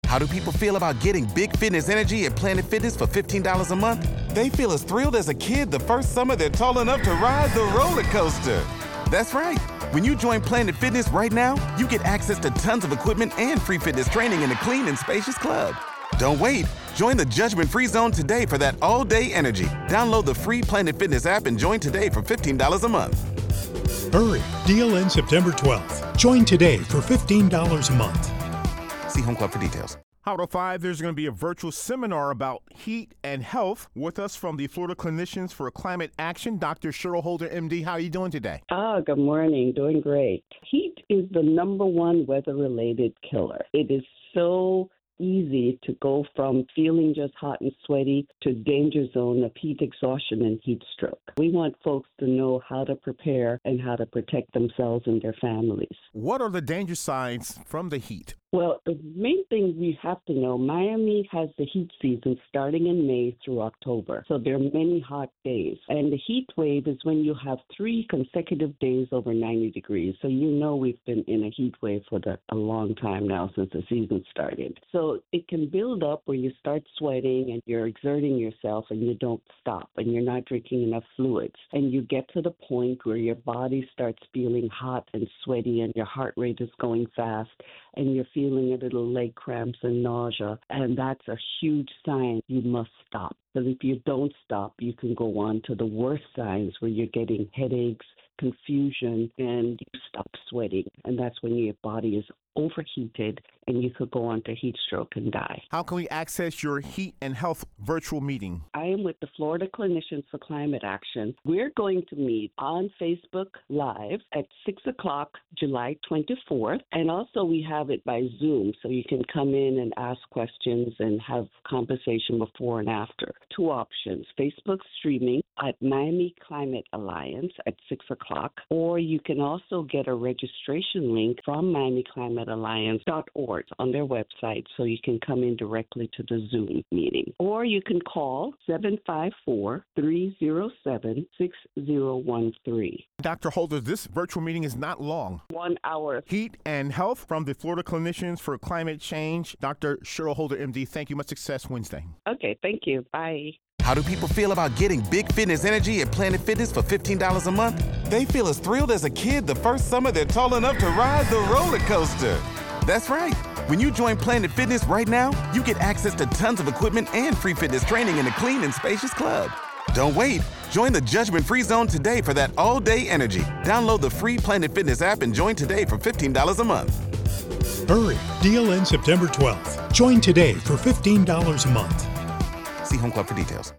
How do people feel about getting big fitness energy at Planet Fitness for $15 a month? They feel as thrilled as a kid the first summer they're tall enough to ride the roller coaster. That's right. When you join Planet Fitness right now, you get access to tons of equipment and free fitness training in a clean and spacious club. Don't wait. Join the judgment-free zone today for that all-day energy. Download the free Planet Fitness app and join today for $15 a month. Hurry. Deal ends September 12th. Join today for $15 a month. See Home Club for details. Hot 05, there's going to be a virtual seminar about heat and health. With us from the Florida Clinicians for Climate Action, Dr. Cheryl Holder, MD. How are you doing today? Good morning. Doing great. Heat is the number one weather-related killer. It is so easy to go from feeling just hot and sweaty to danger zone of heat exhaustion and heat stroke. We want folks to know how to prepare and how to protect themselves and their families. What are the danger signs from the heat? Well, the main thing we have to know, Miami has the heat season starting in May through October. So there are many hot days. And the heat wave is when you have 3 consecutive days over 90 degrees. So you know we've been in a heat wave for a long time now since the season started. So it can build up where you start sweating and you're exerting yourself and you don't stop and you're not drinking enough fluids. And you get to the point where your body starts feeling hot and sweaty and your heart rate is going fast and you're feeling a little leg cramps and nausea, and that's a huge sign you must stop. Because if you don't stop, you can go on to the worst signs where you're getting headaches, confusion, and you stop sweating. And that's when your body is overheated and you could go on to heat stroke and die. How can we access your heat and health virtual meeting? I am with the Florida Clinicians for Climate Action. We're going to meet on Facebook Live at 6 o'clock, July 24th. And also we have it by Zoom, so you can come in and ask questions and have conversation before and after. 2 options, Facebook streaming at Miami Climate Alliance at 6 o'clock, or you can also get a registration link from MiamiClimateAlliance.org on their website, so you can come in directly to the Zoom meeting. Or you can call 754-307-6013. Dr. Holder, this virtual meeting is not long. 1 hour. Heat and health from the Florida Clinicians for Climate Change. Dr. Cheryl Holder, MD, thank you. Much success Wednesday. Okay, thank you. Bye. How do people feel about getting big fitness energy at Planet Fitness for $15 a month? They feel as thrilled as a kid the first summer they're tall enough to ride the roller coaster. That's right. When you join Planet Fitness right now, you get access to tons of equipment and free fitness training in a clean and spacious club. Don't wait. Join the judgment-free zone today for that all-day energy. Download the free Planet Fitness app and join today for $15 a month. Hurry. Deal ends September 12th. Join today for $15 a month. See Home Club for details.